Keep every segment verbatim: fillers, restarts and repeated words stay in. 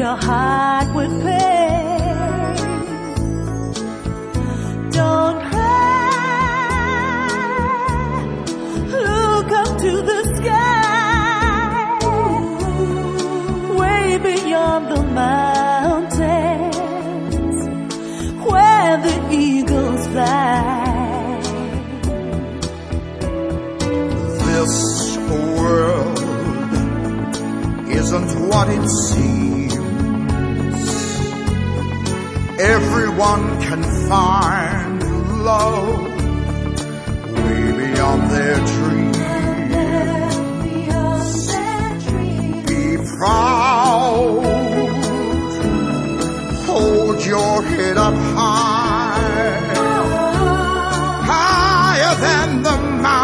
your heart with pain. Don't cry, look up to the sky, way beyond the mountains, where the eagles fly. This world isn't what it seems. Everyone can find love way beyond their dreams. Be proud, hold your head up high, higher than the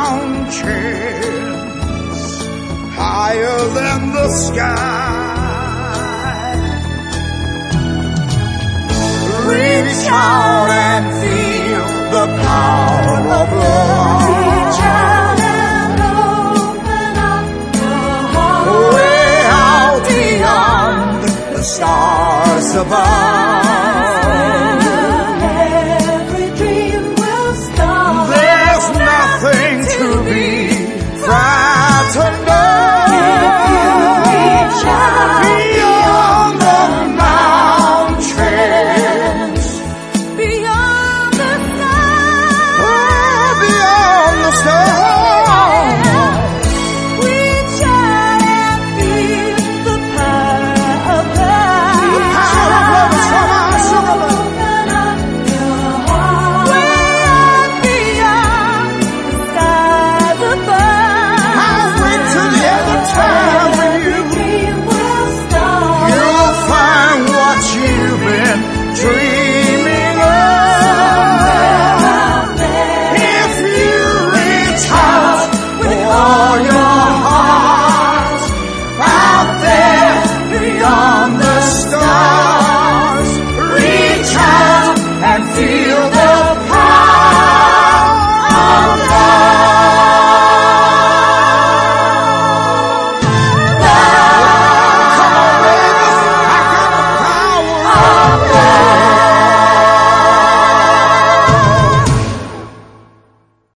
mountains, higher than the sky. Reach out and feel the power of love. Reach out and open up your heart, Way out beyond the stars above.